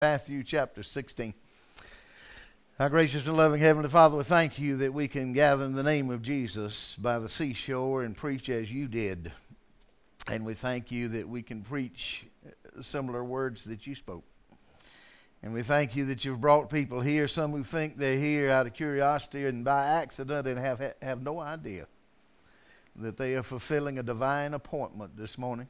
Matthew chapter 16. Our gracious and loving Heavenly Father, we thank you that we can gather in the name of Jesus by the seashore and preach as you did. And we thank you that we can preach similar words that you spoke. And we thank you that you've brought people here, some who think they're here out of curiosity and by accident and have no idea that they are fulfilling a divine appointment this morning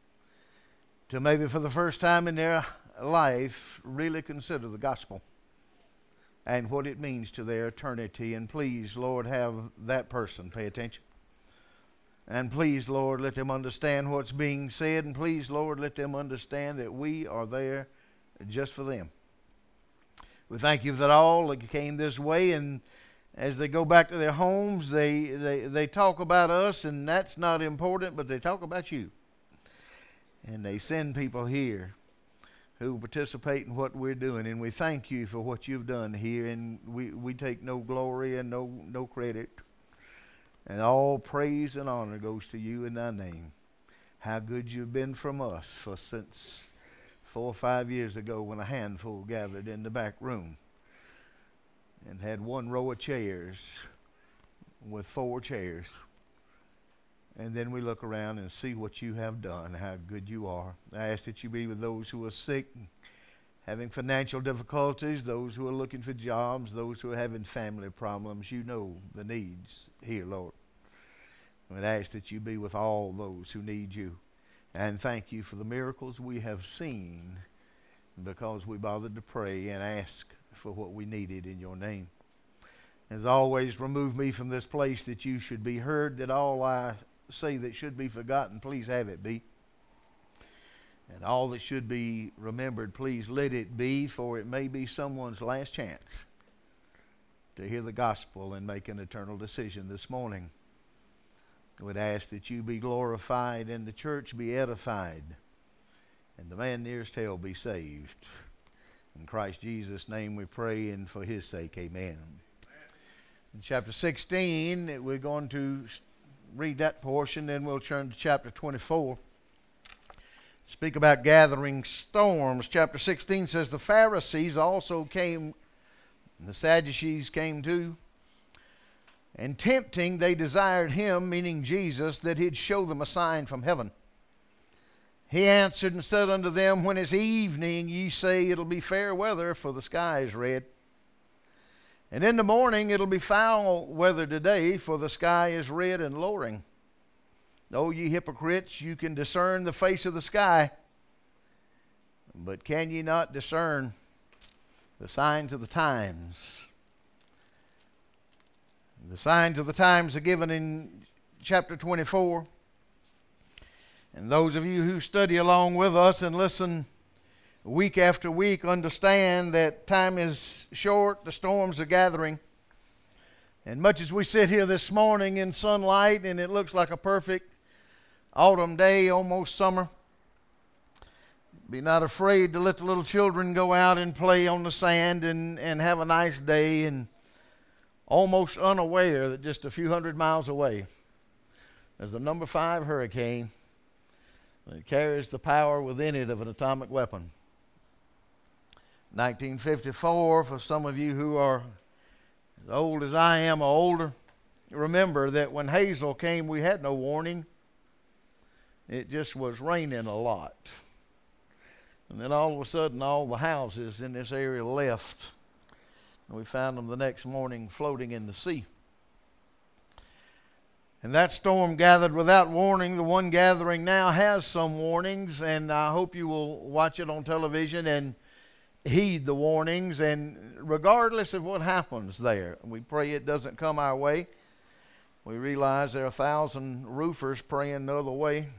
to maybe for the first time in their life really consider the gospel and what it means to their eternity. And please, Lord, have that person pay attention. And please, Lord, let them understand what's being said. And please, Lord, let them understand that we are there just for them. We thank you that all that came this way, and as they go back to their homes, they talk about us, and that's not important, but they talk about you. And they send people here who participate in what we're doing. And we thank you for what you've done here. And we take no glory and no credit. And all praise and honor goes to you in thy name. How good you've been from us since 4 or 5 years ago when a handful gathered in the back room and had one row of chairs with 4 chairs. And then we look around and see what you have done, how good you are. I ask that you be with those who are sick, having financial difficulties, those who are looking for jobs, those who are having family problems. You know the needs here, Lord. And I ask that you be with all those who need you. And thank you for the miracles we have seen because we bothered to pray and ask for what we needed in your name. As always, remove me from this place that you should be heard, that all I say that should be forgotten, please have it be. And all that should be remembered, please let it be, for it may be someone's last chance to hear the gospel and make an eternal decision this morning. I would ask that you be glorified and the church be edified and the man nearest hell be saved. In Christ Jesus' name we pray, and for his sake, amen. In chapter 16, we're going to read that portion, then we'll turn to chapter 24. Speak about gathering storms. Chapter 16 says, the Pharisees also came, and the Sadducees came too. And tempting, they desired him, meaning Jesus, that he'd show them a sign from heaven. He answered and said unto them, when it's evening, ye say it'll be fair weather, for the sky is red. And in the morning it'll be foul weather today, for the sky is red and lowering. O ye hypocrites, you can discern the face of the sky, but can ye not discern the signs of the times? The signs of the times are given in chapter 24. And those of you who study along with us and listen week after week understand that time is short, the storms are gathering. And much as we sit here this morning in sunlight and it looks like a perfect autumn day, almost summer, be not afraid to let the little children go out and play on the sand and have a nice day, and almost unaware that just a few hundred miles away there's a number 5 hurricane that carries the power within it of an atomic weapon. 1954, for some of you who are as old as I am or older, remember that when Hazel came, we had no warning. It just was raining a lot. And then all of a sudden, all the houses in this area left. And we found them the next morning floating in the sea. And that storm gathered without warning. The one gathering now has some warnings, and I hope you will watch it on television and heed the warnings. And regardless of what happens there, we pray it doesn't come our way. We realize there are 1,000 roofers praying the other way.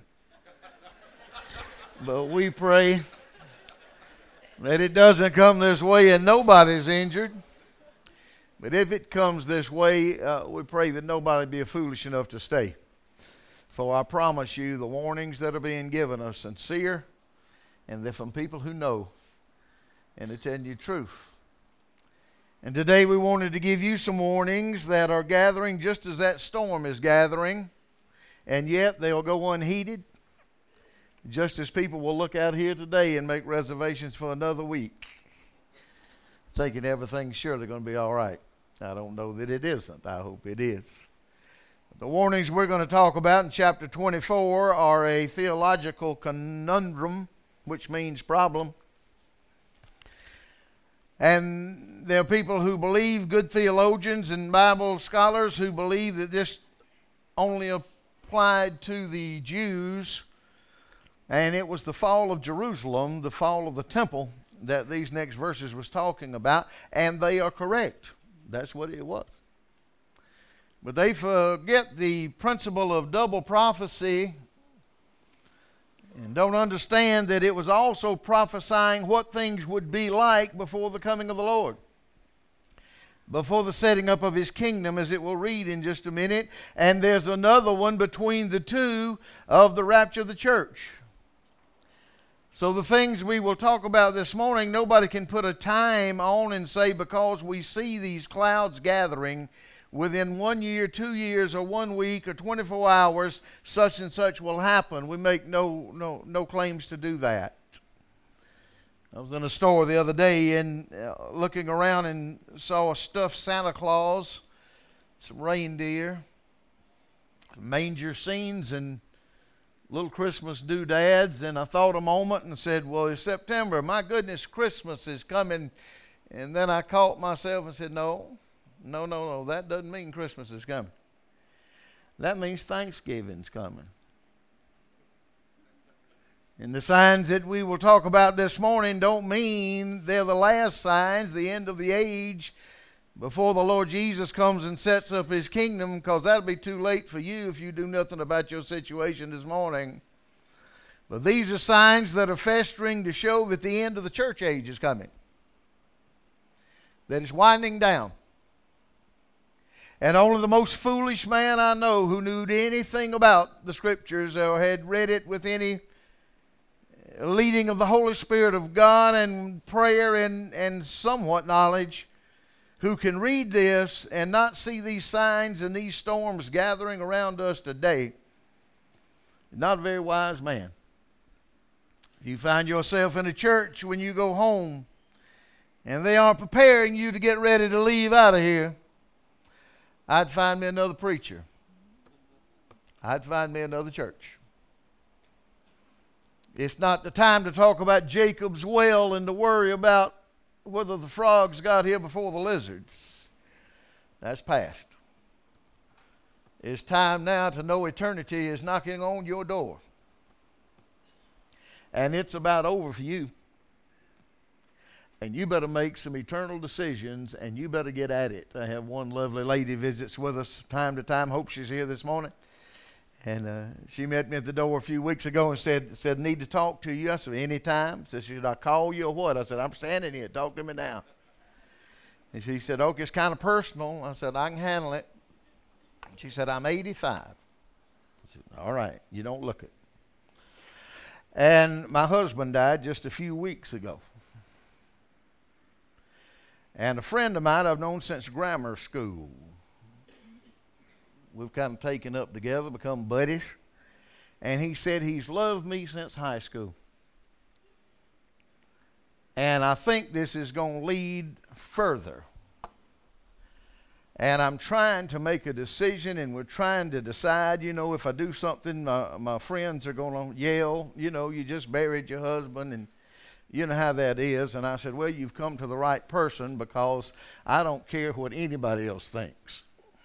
But we pray that it doesn't come this way and nobody's injured. But if it comes this way, we pray that nobody be foolish enough to stay. For I promise you, the warnings that are being given are sincere, and they're from people who know, and they tell you truth. And today we wanted to give you some warnings that are gathering just as that storm is gathering, and yet they'll go unheeded. Just as people will look out here today and make reservations for another week. thinking everything's surely going to be all right. I don't know that it isn't. I hope it is. The warnings we're going to talk about in chapter 24 are a theological conundrum, which means problem. And there are people who believe, good theologians and Bible scholars, who believe that this only applied to the Jews, and it was the fall of Jerusalem, the fall of the temple, that these next verses was talking about, and they are correct. That's what it was. But they forget the principle of double prophecy and don't understand that it was also prophesying what things would be like before the coming of the Lord, before the setting up of his kingdom, as it will read in just a minute. And there's another one between the two of the rapture of the church. So the things we will talk about this morning, nobody can put a time on and say, because we see these clouds gathering, within 1 year, 2 years, or 1 week, or 24 hours, such and such will happen. We make no claims to do that. I was in a store the other day and looking around and saw a stuffed Santa Claus, some reindeer, some manger scenes, and little Christmas doodads. And I thought a moment and said, well, it's September. My goodness, Christmas is coming. And then I caught myself and said, no, that doesn't mean Christmas is coming. That means Thanksgiving's coming. And the signs that we will talk about this morning don't mean they're the last signs, the end of the age, before the Lord Jesus comes and sets up his kingdom, because that'll be too late for you if you do nothing about your situation this morning. But these are signs that are festering to show that the end of the church age is coming, that it's winding down. And only the most foolish man I know who knew anything about the Scriptures or had read it with any leading of the Holy Spirit of God and prayer and somewhat knowledge, who can read this and not see these signs and these storms gathering around us today, not a very wise man. If you find yourself in a church when you go home and they aren't preparing you to get ready to leave out of here, I'd find me another preacher. I'd find me another church. It's not the time to talk about Jacob's well and to worry about whether the frogs got here before the lizards. That's past. It's time now to know eternity is knocking on your door. And it's about over for you. And you better make some eternal decisions, and you better get at it. I have one lovely lady visits with us time to time. Hope she's here this morning. And she met me at the door a few weeks ago and said, need to talk to you. I said, anytime. She said, should I call you or what? I said, I'm standing here. Talk to me now. And she said, okay, it's kind of personal. I said, I can handle it. She said, I'm 85. I said, all right, you don't look it. And my husband died just a few weeks ago. And a friend of mine I've known since grammar school. We've kind of taken up together, become buddies. And he said he's loved me since high school. And I think this is going to lead further. And I'm trying to make a decision, and we're trying to decide, if I do something, my friends are going to yell, you just buried your husband, and you know how that is. And I said, well, you've come to the right person, because I don't care what anybody else thinks.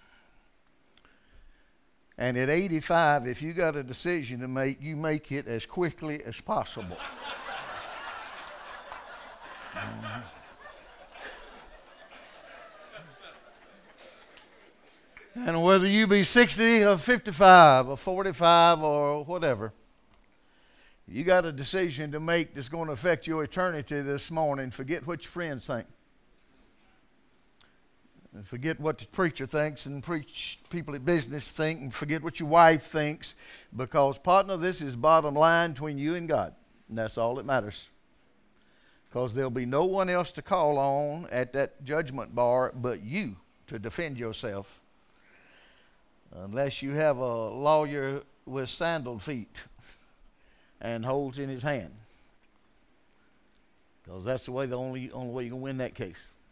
And at 85, if you got a decision to make, you make it as quickly as possible. And whether you be 60 or 55 or 45 or whatever, you got a decision to make that's going to affect your eternity this morning. Forget what your friends think. And forget what the preacher thinks, and people at business think, and forget what your wife thinks, because, partner, this is bottom line between you and God, and that's all that matters. Because there'll be no one else to call on at that judgment bar but you to defend yourself, unless you have a lawyer with sandaled feet and holds in his hand. Because that's the only way you can win that case.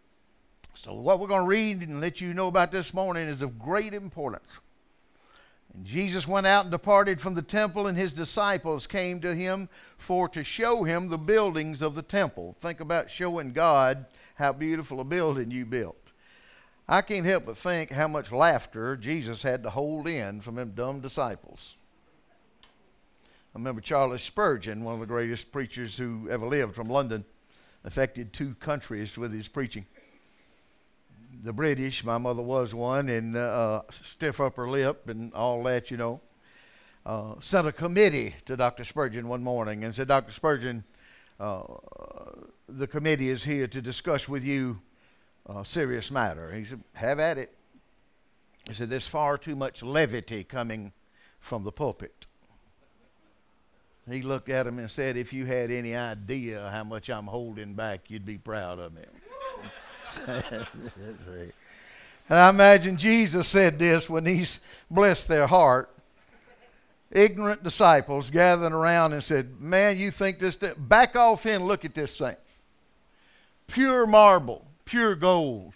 So what we're going to read and let you know about this morning is of great importance. And Jesus went out and departed from the temple, and his disciples came to him for to show him the buildings of the temple. Think about showing God how beautiful a building you built. I can't help but think how much laughter Jesus had to hold in from them dumb disciples. I remember Charles Spurgeon, one of the greatest preachers who ever lived, from London, affected 2 countries with his preaching. The British, my mother was one, and stiff upper lip and all that, you know, sent a committee to Dr. Spurgeon one morning and said, Dr. Spurgeon, the committee is here to discuss with you a serious matter. He said, have at it. He said, there's far too much levity coming from the pulpit. He looked at him and said, if you had any idea how much I'm holding back, you'd be proud of me. And I imagine Jesus said this when he's blessed their heart. Ignorant disciples gathered around and said, man, you think this, back off in, look at this thing. Pure marble, pure gold.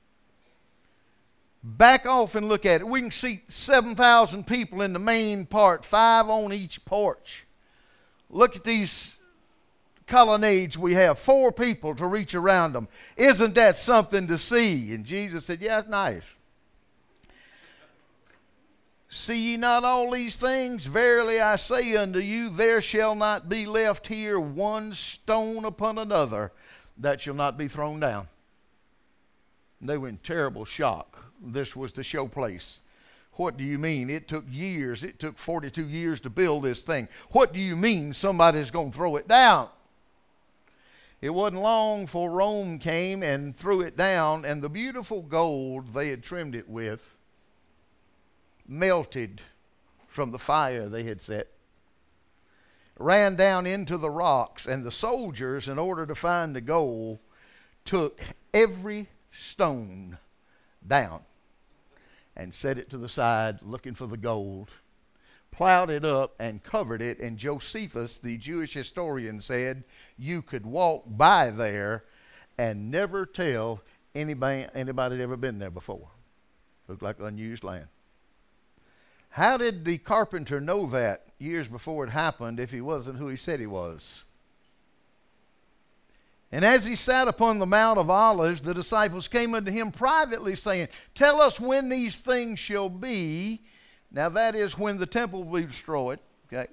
Back off and look at it. We can seat 7,000 people in the main part, 5 on each porch. Look at these colonnades we have, 4 people to reach around them. Isn't that something to see? And Jesus said, yeah, it's nice. See ye not all these things? Verily I say unto you, there shall not be left here one stone upon another that shall not be thrown down. And they were in terrible shock. This was the show place. What do you mean? It took years. It took 42 years to build this thing. What do you mean somebody's going to throw it down? It wasn't long before Rome came and threw it down, and the beautiful gold they had trimmed it with melted from the fire they had set, ran down into the rocks, and the soldiers, in order to find the gold, took every stone down and set it to the side looking for the gold, plowed it up and covered it, and Josephus, the Jewish historian, said you could walk by there and never tell anybody had ever been there before. Looked like unused land. How did the carpenter know that years before it happened if he wasn't who he said he was? And as he sat upon the Mount of Olives, the disciples came unto him privately, saying, tell us when these things shall be. Now that is when the temple will be destroyed. Okay.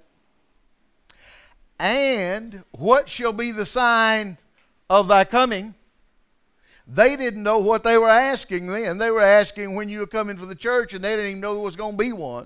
And what shall be the sign of thy coming? They didn't know what they were asking then. They were asking when you were coming for the church, and they didn't even know there was going to be one.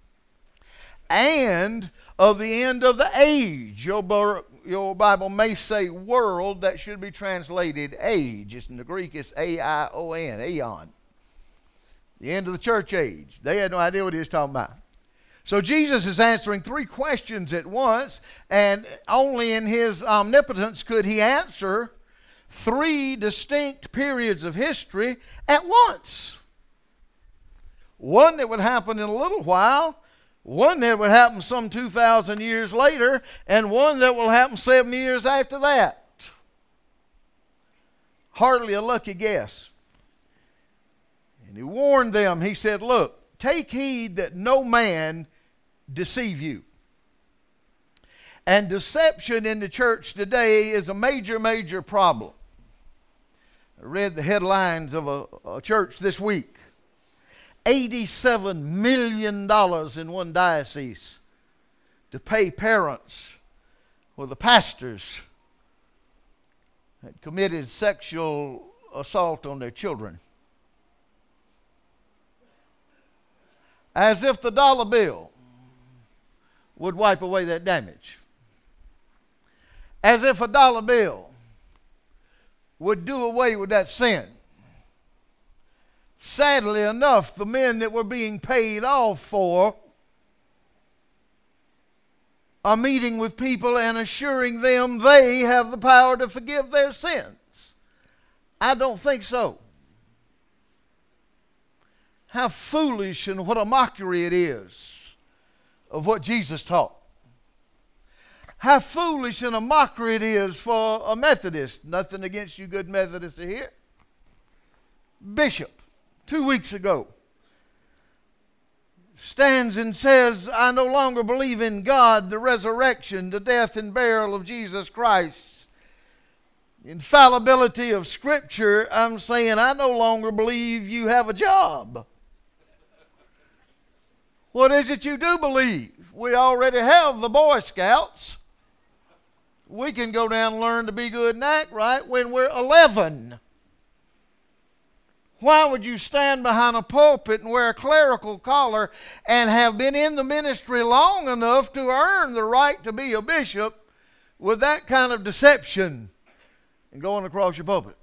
And of the end of the age. Your Bible may say world. That should be translated age. It's in the Greek, it's A-I-O-N, aeon. The end of the church age. They had no idea what he was talking about. So Jesus is answering 3 questions at once, and only in his omnipotence could he answer 3 distinct periods of history at once. One that would happen in a little while, one that would happen some 2,000 years later, and one that will happen 7 years after that. Hardly a lucky guess. And he warned them, he said, look, take heed that no man deceive you. And deception in the church today is a major, major problem. I read the headlines of a church this week. $87 million in one diocese to pay parents or the pastors that committed sexual assault on their children. As if the dollar bill would wipe away that damage. As if a dollar bill would do away with that sin. Sadly enough, the men that were being paid off for are meeting with people and assuring them they have the power to forgive their sins. I don't think so. How foolish and what a mockery it is of what Jesus taught. How foolish and a mockery it is for a Methodist. Nothing against you good Methodists are here. bishop 2 weeks ago stands and says, I no longer believe in God, the resurrection, the death and burial of Jesus Christ, infallibility of Scripture, I'm saying I no longer believe you have a job. What is it you do believe? We already have the Boy Scouts. We can go down and learn to be good and act right when we're 11. Why would you stand behind a pulpit and wear a clerical collar and have been in the ministry long enough to earn the right to be a bishop with that kind of deception and going across your pulpit?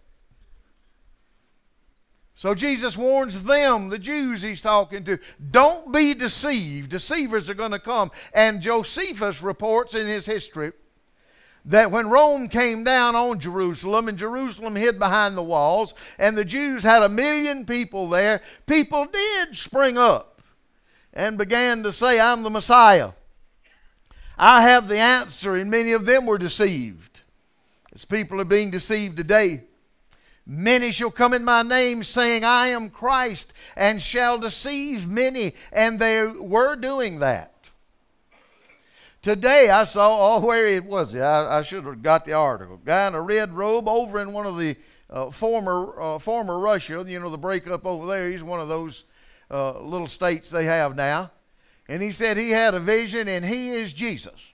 So Jesus warns them, the Jews he's talking to, don't be deceived. Deceivers are going to come. And Josephus reports in his history that when Rome came down on Jerusalem, and Jerusalem hid behind the walls, and the Jews had 1 million people there, people did spring up and began to say, I'm the Messiah. I have the answer, and many of them were deceived. As people are being deceived today. Many shall come in my name, saying, I am Christ, and shall deceive many. And they were doing that. Today I saw, where it was, I should have got the article. Guy in a red robe over in one of the former Russia, the breakup over there. He's one of those little states they have now. And he said he had a vision, and he is Jesus.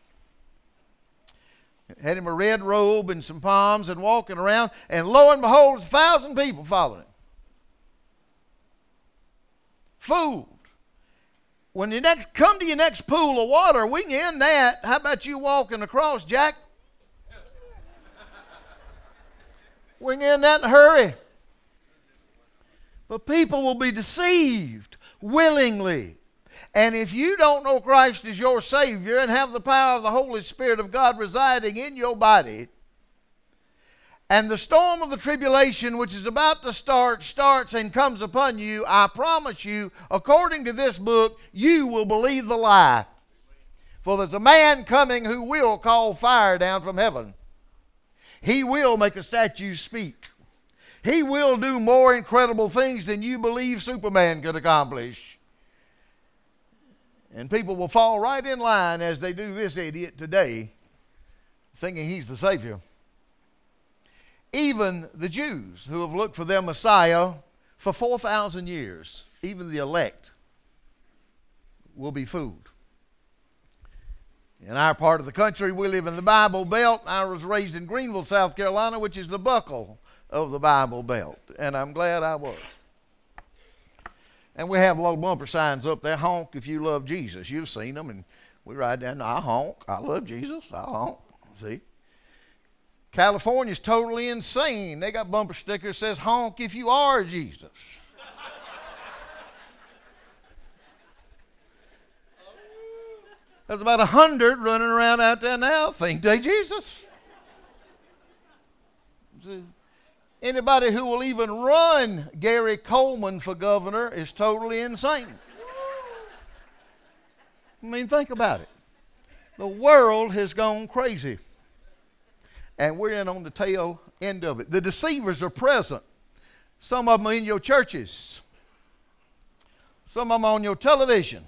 Had him a red robe and some palms and walking around, and lo and behold, 1,000 people following him. Fooled. When you come to your next pool of water, we can end that. How about you walking across, Jack? We can end that in a hurry. But people will be deceived willingly. And if you don't know Christ as your Savior and have the power of the Holy Spirit of God residing in your body, and the storm of the tribulation which is about to start starts and comes upon you, I promise you, according to this book, you will believe the lie. For there's a man coming who will call fire down from heaven. He will make a statue speak. He will do more incredible things than you believe Superman could accomplish. And people will fall right in line as they do this idiot today, thinking he's the Savior. Even the Jews who have looked for their Messiah for 4,000 years, even the elect, will be fooled. In our part of the country, we live in the Bible Belt. I was raised in Greenville, South Carolina, which is the buckle of the Bible Belt. And I'm glad I was. And we have little bumper signs up there, honk if you love Jesus. You've seen them, and we ride down, I honk, I love Jesus, I honk. See? California's totally insane. They got bumper stickers that says, honk if you are Jesus. There's about 100 running around out there now, think they Jesus. See? Anybody who will even run Gary Coleman for governor is totally insane. I mean, think about it. The world has gone crazy. And we're in on the tail end of it. The deceivers are present. Some of them are in your churches. Some of them on your television.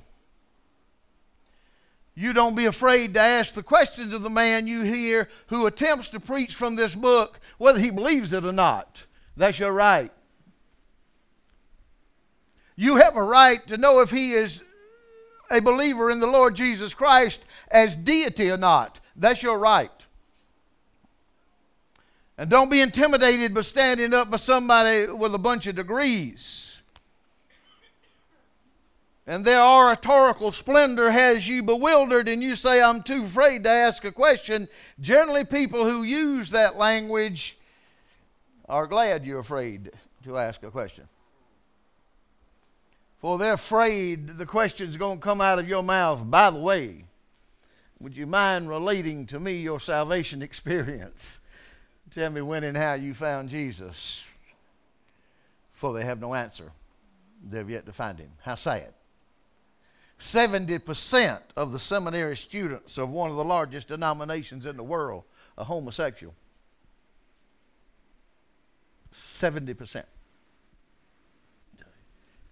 You don't be afraid to ask the questions of the man you hear who attempts to preach from this book, whether he believes it or not. That's your right. You have a right to know if he is a believer in the Lord Jesus Christ as deity or not. That's your right. And don't be intimidated by standing up by somebody with a bunch of degrees. And their oratorical splendor has you bewildered and you say, I'm too afraid to ask a question. Generally, people who use that language are glad you're afraid to ask a question. For they're afraid the question's going to come out of your mouth. By the way, would you mind relating to me your salvation experience? Tell me when and how you found Jesus. For they have no answer. They've yet to find him. How sad. 70% of the seminary students of one of the largest denominations in the world are homosexual. 70%.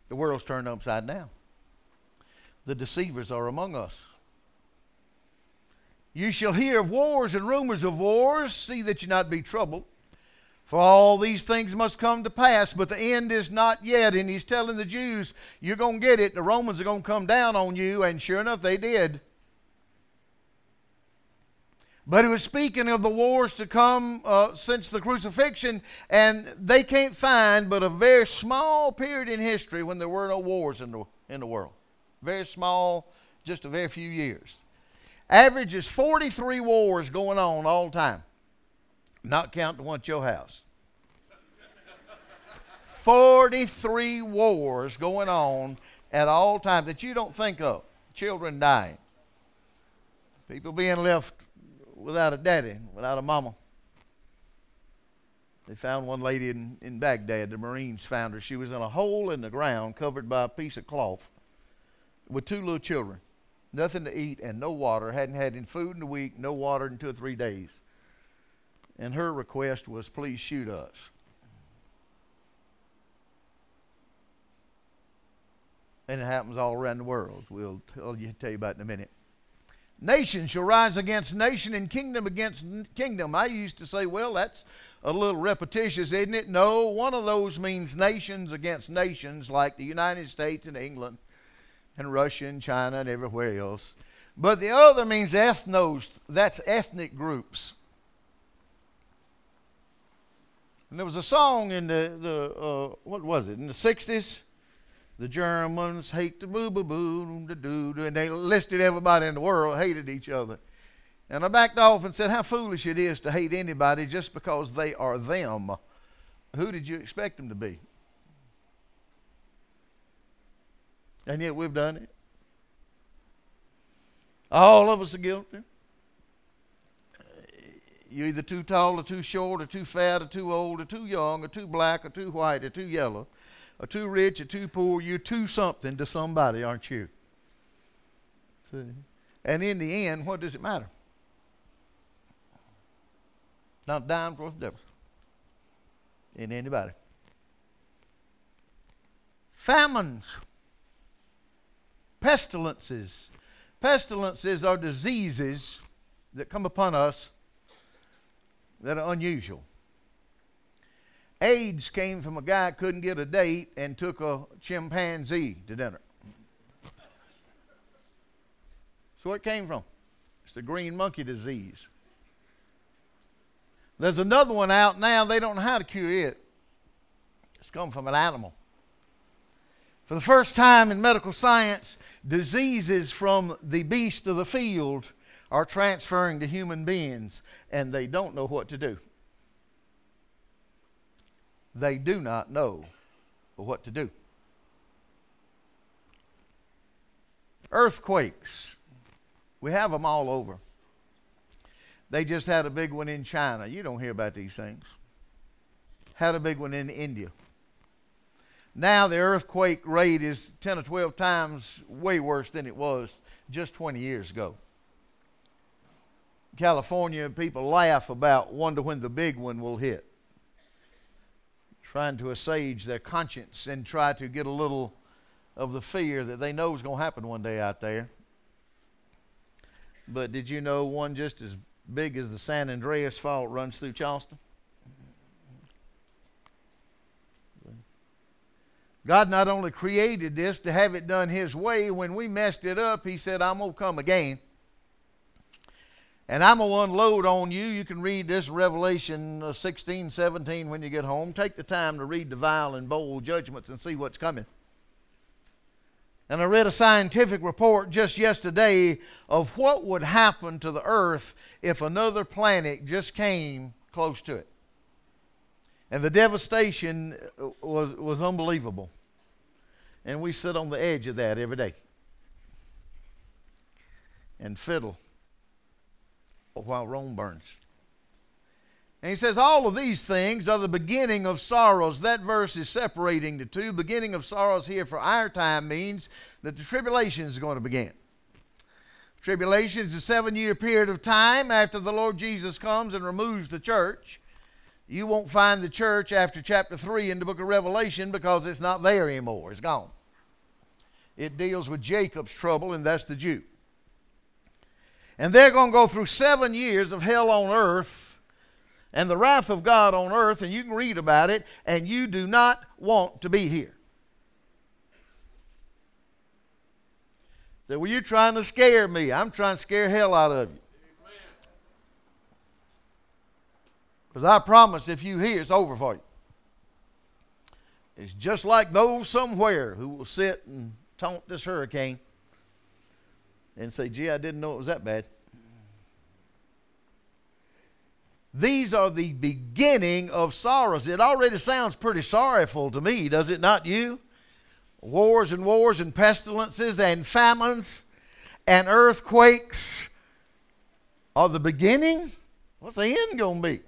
The world's turned upside down. The deceivers are among us. You shall hear of wars and rumors of wars. See that you not be troubled. For all these things must come to pass, but the end is not yet. And he's telling the Jews, you're going to get it. The Romans are going to come down on you. And sure enough, they did. But he was speaking of the wars to come since the crucifixion. And they can't find but a very small period in history when there were no wars in the world. Very small, just a very few years. Average is 43 wars going on all the time. Not counting the one at your house. 43 wars going on at all times that you don't think of. Children dying. People being left without a daddy, without a mama. They found one lady in Baghdad. The Marines found her. She was in a hole in the ground covered by a piece of cloth with 2 little children. Nothing to eat and no water. Hadn't had any food in a week, no water in 2 or 3 days. And her request was, please shoot us. And it happens all around the world. We'll tell you about it in a minute. Nation shall rise against nation and kingdom against kingdom. I used to say, well, that's a little repetitious, isn't it? No, one of those means nations against nations like the United States and England and Russia and China and everywhere else. But the other means ethnos. That's ethnic groups. And there was a song in what was it, in the 60s? The Germans hate the boo-boo-boo, the doo-doo, and they listed everybody in the world hated each other. And I backed off and said how foolish it is to hate anybody just because they are them. Who did you expect them to be? And yet we've done it. All of us are guilty. You're either too tall or too short or too fat or too old or too young or too black or too white or too yellow or too rich or too poor. You're too something to somebody, aren't you? See? And in the end, what does it matter? Not a dime's worth of difference in anybody. Famines. Pestilences. Pestilences are diseases that come upon us that are unusual. AIDS came from a guy who couldn't get a date and took a chimpanzee to dinner. So where it came from? It's the green monkey disease. There's another one out now. They don't know how to cure it. It's come from an animal. For the first time in medical science, diseases from the beast of the field are transferring to human beings, and they don't know what to do. They do not know what to do. Earthquakes. We have them all over. They just had a big one in China. You don't hear about these things. Had a big one in India. Now the earthquake rate is 10 or 12 times way worse than it was just 20 years ago. California, people laugh about, wonder when the big one will hit. Trying to assuage their conscience and try to get a little of the fear that they know is going to happen one day out there. But did you know one just as big as the San Andreas Fault runs through Charleston? God not only created this to have it done His way. When we messed it up, He said, I'm going to come again. And I'm going to unload on you. You can read this Revelation 16, 17 when you get home. Take the time to read the vile and bold judgments and see what's coming. And I read a scientific report just yesterday of what would happen to the earth if another planet just came close to it. And the devastation was unbelievable. And we sit on the edge of that every day and fiddle while Rome burns. And he says all of these things are the beginning of sorrows. That verse is separating the two. Beginning of sorrows here for our time means that the tribulation is going to begin. Tribulation is a 7-year period of time after the Lord Jesus comes and removes the church. You won't find the church after chapter 3 in the book of Revelation because it's not there anymore. It's gone. It deals with Jacob's trouble, and that's the Jew. And they're going to go through 7 years of hell on earth and the wrath of God on earth, and you can read about it, and you do not want to be here. Say, well, you're trying to scare me. I'm trying to scare hell out of you. Because I promise if you hear, it's over for you. It's just like those somewhere who will sit and taunt this hurricane and say, gee, I didn't know it was that bad. These are the beginning of sorrows. It already sounds pretty sorrowful to me, does it not you? Wars and pestilences and famines and earthquakes are the beginning. What's the end going to be?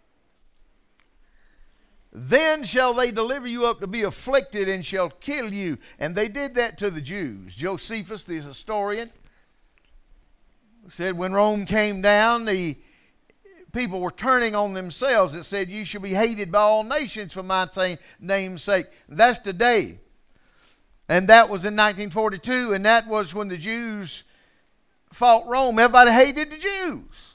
Then shall they deliver you up to be afflicted and shall kill you. And they did that to the Jews. Josephus, the historian, said when Rome came down, the people were turning on themselves. It said, you shall be hated by all nations for my name's sake. That's today. And that was in 1942, and that was when the Jews fought Rome. Everybody hated the Jews.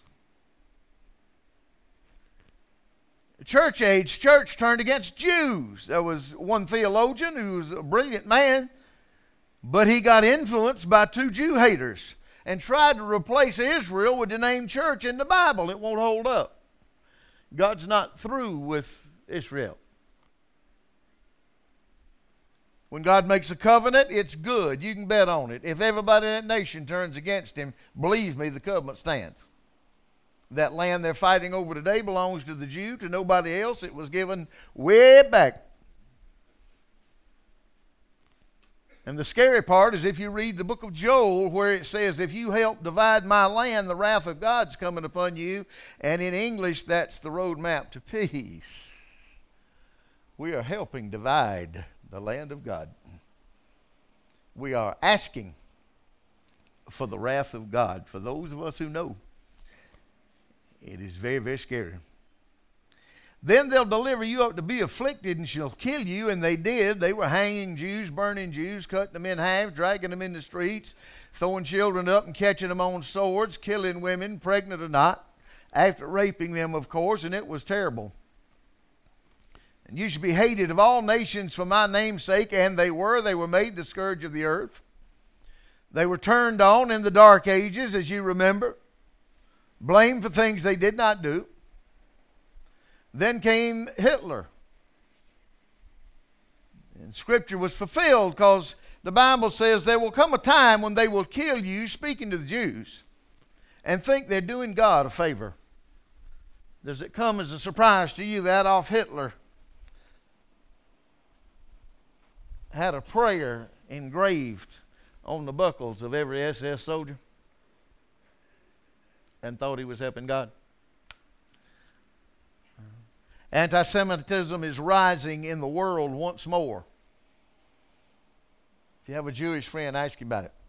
The church age, church turned against Jews. There was one theologian who was a brilliant man, but he got influenced by 2 Jew haters and tried to replace Israel with the name church in the Bible. It won't hold up. God's not through with Israel. When God makes a covenant, it's good. You can bet on it. If everybody in that nation turns against him, believe me, the covenant stands. That land they're fighting over today belongs to the Jew, to nobody else. It was given way back. And the scary part is if you read the book of Joel, where it says, if you help divide my land, the wrath of God's coming upon you. And in English, that's the roadmap to peace. We are helping divide the land of God. We are asking for the wrath of God. For those of us who know, it is very, very scary. Then they'll deliver you up to be afflicted and shall kill you. And they did. They were hanging Jews, burning Jews, cutting them in half, dragging them in the streets, throwing children up and catching them on swords, killing women, pregnant or not, after raping them, of course, and it was terrible. And you shall be hated of all nations for my name's sake. And they were made the scourge of the earth. They were turned on in the dark ages, as you remember, blamed for things they did not do. Then came Hitler. And Scripture was fulfilled because the Bible says there will come a time when they will kill you, speaking to the Jews, and think they're doing God a favor. Does it come as a surprise to you that Adolf Hitler had a prayer engraved on the buckles of every SS soldier and thought he was helping God? Anti-Semitism is rising in the world once more. If you have a Jewish friend, ask him about it.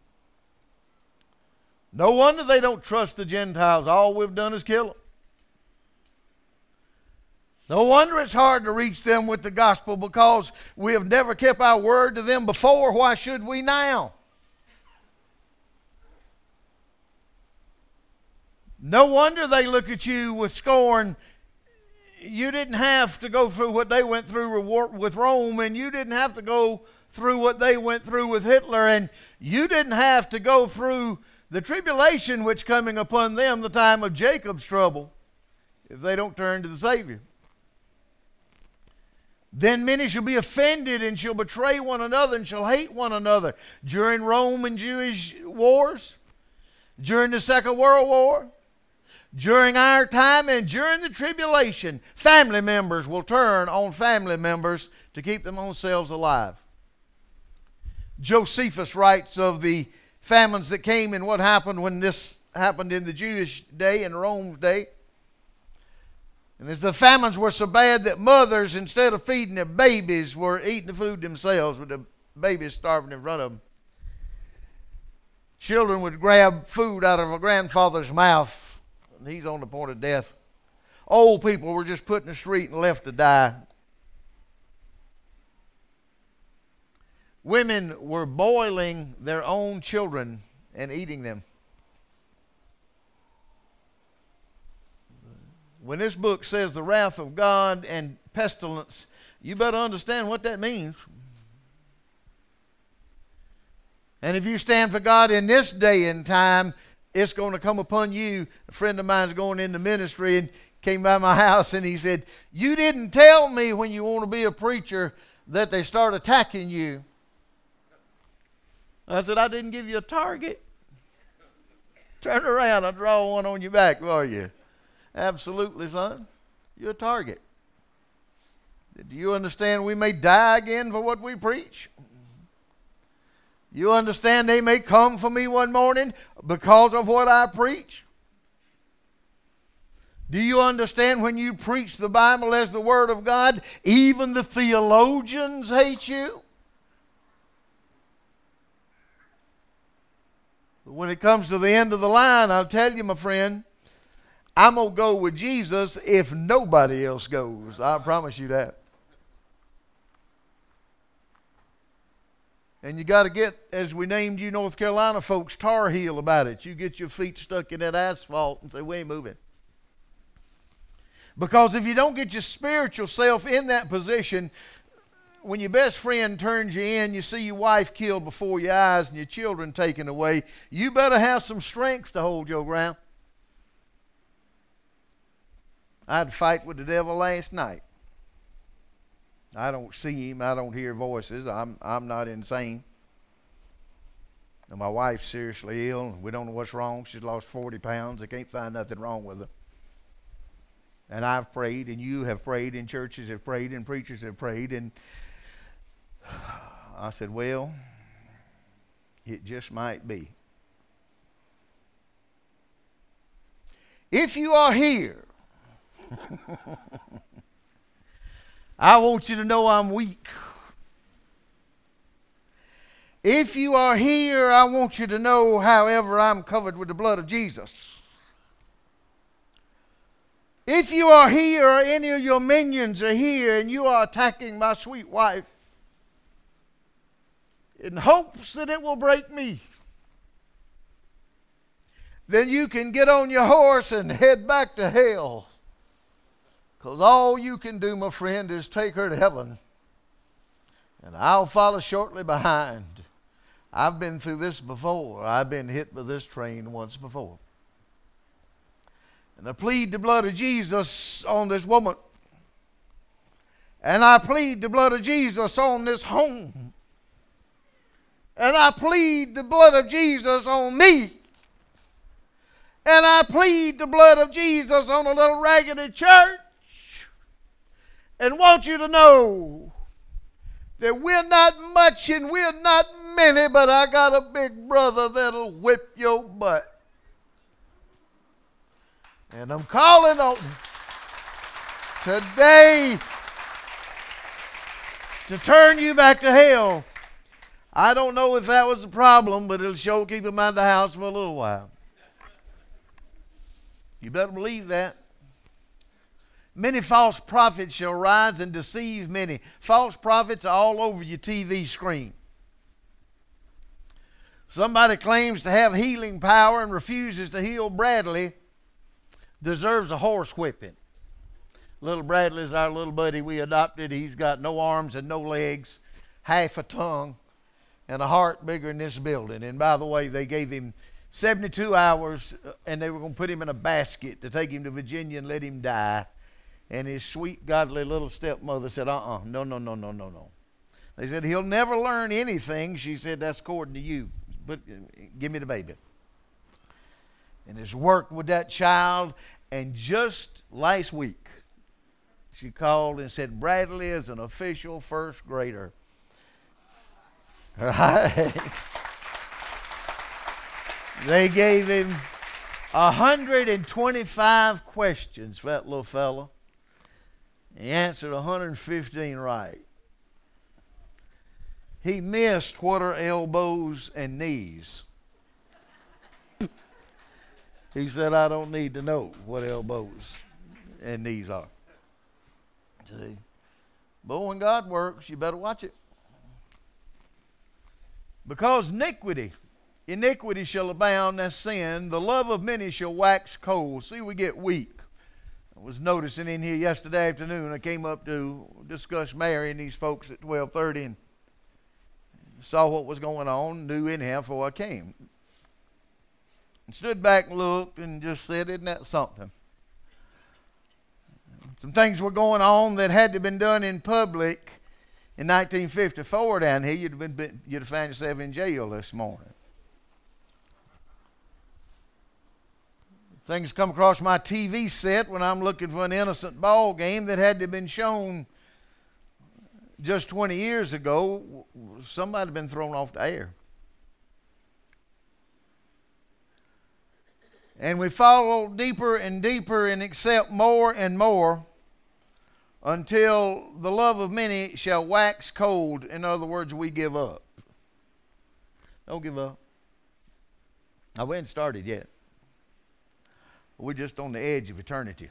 No wonder they don't trust the Gentiles. All we've done is kill them. No wonder it's hard to reach them with the gospel, because we have never kept our word to them before. Why should we now? No wonder they look at you with scorn. You didn't have to go through what they went through with Rome, and you didn't have to go through what they went through with Hitler, and you didn't have to go through the tribulation which coming upon them, the time of Jacob's trouble, if they don't turn to the Savior. Then many shall be offended and shall betray one another and shall hate one another. During Roman Jewish wars, during the Second World War, during our time, and during the tribulation, family members will turn on family members to keep them themselves alive. Josephus writes of the famines that came and what happened when this happened in the Jewish day and Rome's day. And as the famines were so bad that mothers, instead of feeding their babies, were eating the food themselves with the babies starving in front of them. Children would grab food out of a grandfather's mouth, and he's on the point of death. Old people were just put in the street and left to die. Women were boiling their own children and eating them. When this book says the wrath of God and pestilence, you better understand what that means. And if you stand for God in this day and time, it's going to come upon you. A friend of mine's going into ministry and came by my house and he said, "You didn't tell me when you want to be a preacher that they start attacking you." I said, "I didn't give you a target. Turn around, I'll draw one on your back for you." Absolutely, son. You're a target. Do you understand we may die again for what we preach? You understand they may come for me one morning because of what I preach? Do you understand when you preach the Bible as the Word of God, even the theologians hate you? But when it comes to the end of the line, I'll tell you, my friend, I'm going to go with Jesus if nobody else goes. I promise you that. And you got to get, as we named you North Carolina folks, Tar Heel about it. You get your feet stuck in that asphalt and say, "We ain't moving." Because if you don't get your spiritual self in that position, when your best friend turns you in, you see your wife killed before your eyes and your children taken away, you better have some strength to hold your ground. I had a fight with the devil last night. I don't see him. I don't hear voices. I'm not insane. And my wife's seriously ill. We don't know what's wrong. She's lost 40 pounds. They can't find nothing wrong with her. And I've prayed, and you have prayed, and churches have prayed, and preachers have prayed. And I said, well, it just might be. If you are here, I want you to know I'm weak. If you are here, I want you to know, however, I'm covered with the blood of Jesus. If you are here, or any of your minions are here, and you are attacking my sweet wife in hopes that it will break me, then you can get on your horse and head back to hell. Because all you can do, my friend, is take her to heaven. And I'll follow shortly behind. I've been through this before. I've been hit by this train once before. And I plead the blood of Jesus on this woman. And I plead the blood of Jesus on this home. And I plead the blood of Jesus on me. And I plead the blood of Jesus on a little raggedy church. And want you to know that we're not much and we're not many, but I got a big brother that'll whip your butt. And I'm calling on today to turn you back to hell. I don't know if that was the problem, but it'll sure keep him out of the house for a little while. You better believe that. Many false prophets shall rise and deceive many. False prophets are all over your TV screen. Somebody claims to have healing power and refuses to heal Bradley, deserves a horse whipping. Little Bradley's our little buddy we adopted. He's got no arms and no legs, half a tongue, and a heart bigger than this building. And by the way, they gave him 72 hours, and they were going to put him in a basket to take him to Virginia and let him die. And his sweet, godly little stepmother said, no. They said, he'll never learn anything. She said, that's according to you. But give me the baby. And has worked with that child. And just last week, she called and said, Bradley is an official first grader. Right? They gave him 125 questions for that little fella. He answered 115 right. He missed what are elbows and knees. He said, I don't need to know what elbows and knees are. See? But when God works, you better watch it. Because iniquity shall abound as sin, the love of many shall wax cold. See, we get weak. I was noticing in here yesterday afternoon, I came up to discuss marrying these folks at 12:30 and saw what was going on, knew anyhow before I came. And stood back and looked and just said, isn't that something? Some things were going on that had to have been done in public in 1954 down here. You'd have found yourself in jail this morning. Things come across my TV set when I'm looking for an innocent ball game that had to have been shown just 20 years ago. Somebody had been thrown off the air. And we follow deeper and deeper and accept more and more until the love of many shall wax cold. In other words, we give up. Don't give up. Now, we haven't started yet. We're just on the edge of eternity.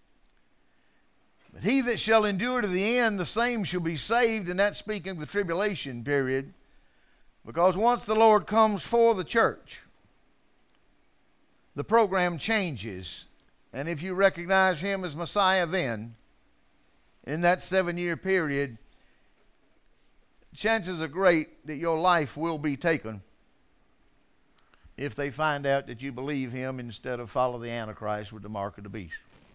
But he that shall endure to the end, the same shall be saved. And that's speaking of the tribulation period. Because once the Lord comes for the church, the program changes. And if you recognize him as Messiah then, in that 7-year period, chances are great that your life will be taken if they find out that you believe him instead of follow the Antichrist with the mark of the beast.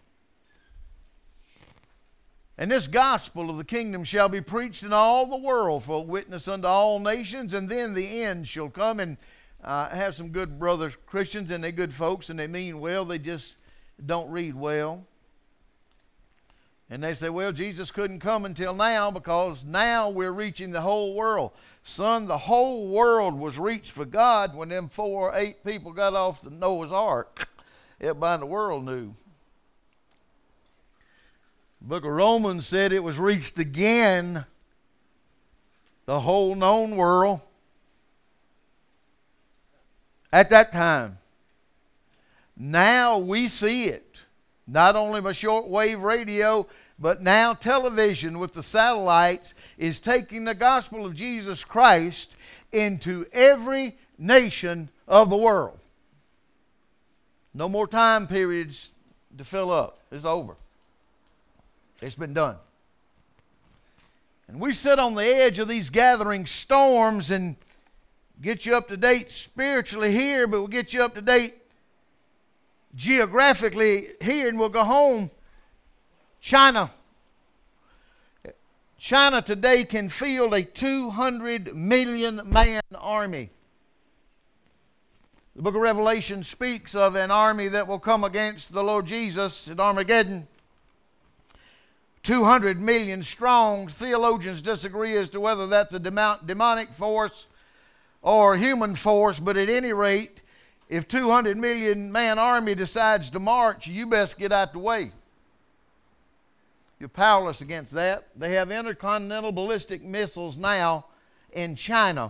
And this gospel of the kingdom shall be preached in all the world for a witness unto all nations, and then the end shall come. And I have some good brothers, Christians, and they're good folks, and they mean well. They just don't read well. And they say, well, Jesus couldn't come until now because now we're reaching the whole world. Son, the whole world was reached for God when them 4 or 8 people got off the Noah's Ark. Everybody in the world knew. The book of Romans said it was reached again, the whole known world, at that time. Now we see it. Not only by shortwave radio, but now television with the satellites is taking the gospel of Jesus Christ into every nation of the world. No more time periods to fill up. It's over. It's been done. And we sit on the edge of these gathering storms and get you up to date spiritually here, but we'll get you up to date geographically here, and we'll go home. China today can field a 200 million man army. The book of Revelation speaks of an army that will come against the Lord Jesus at Armageddon. 200 million strong. Theologians disagree as to whether that's a demonic force or human force, but at any rate, if 200 million man army decides to march, you best get out the way. You're powerless against that. They have intercontinental ballistic missiles now in China.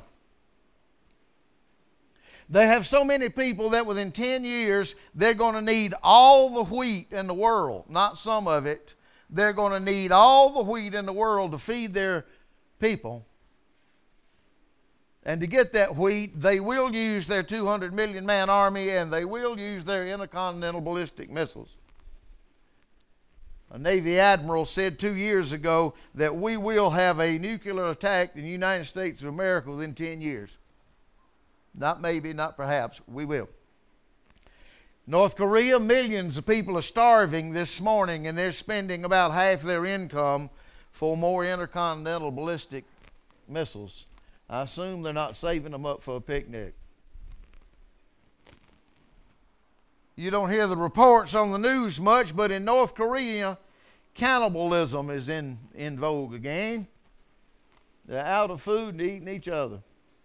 They have so many people that within 10 years, they're going to need all the wheat in the world, not some of it. They're going to need all the wheat in the world to feed their people. And to get that wheat, they will use their 200 million man army, and they will use their intercontinental ballistic missiles. A Navy admiral said 2 years ago that we will have a nuclear attack in the United States of America within 10 years. Not maybe, not perhaps, we will. North Korea, millions of people are starving this morning, and they're spending about half their income for more intercontinental ballistic missiles. I assume they're not saving them up for a picnic. You don't hear the reports on the news much, but in North Korea, cannibalism is in vogue again. They're out of food and eating each other.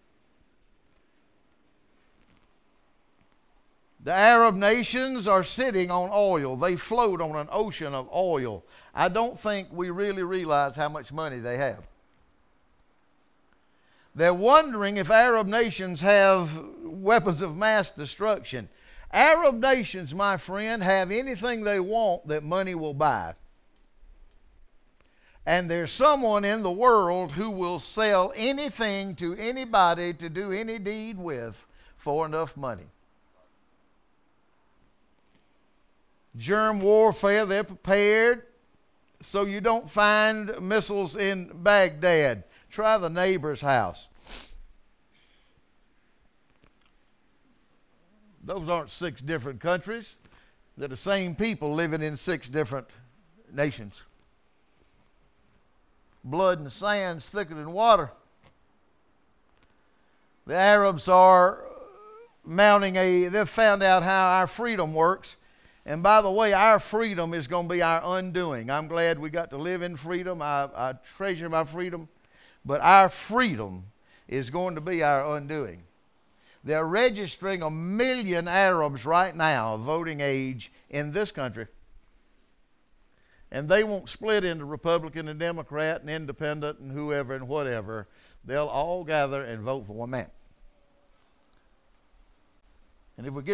The Arab nations are sitting on oil. They float on an ocean of oil. I don't think we really realize how much money they have. They're wondering if Arab nations have weapons of mass destruction. Arab nations, my friend, have anything they want that money will buy. And there's someone in the world who will sell anything to anybody to do any deed with for enough money. Germ warfare, they're prepared so you don't find missiles in Baghdad. Try the neighbor's house. Those aren't 6 different countries. They're the same people living in 6 different nations. Blood and sand's thicker than water. The Arabs are they've found out how our freedom works. And by the way, our freedom is going to be our undoing. I'm glad we got to live in freedom. I treasure my freedom. But our freedom is going to be our undoing. They're registering 1 million Arabs right now of voting age in this country. And they won't split into Republican and Democrat and Independent and whoever and whatever. They'll all gather and vote for one man. And if we get